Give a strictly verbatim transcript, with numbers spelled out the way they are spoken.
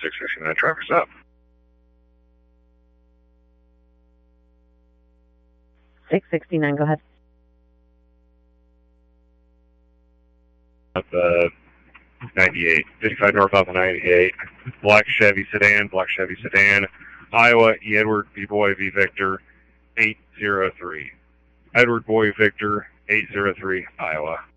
six sixty-nine, traffic's up. six sixty-nine, go ahead. Up uh, ninety-eight, fifty-five north off of ninety-eight. Black Chevy sedan, black Chevy sedan. Iowa, E. Edward V. Boy V. Victor, eight zero three. Edward Boy Victor, eight zero three, Iowa.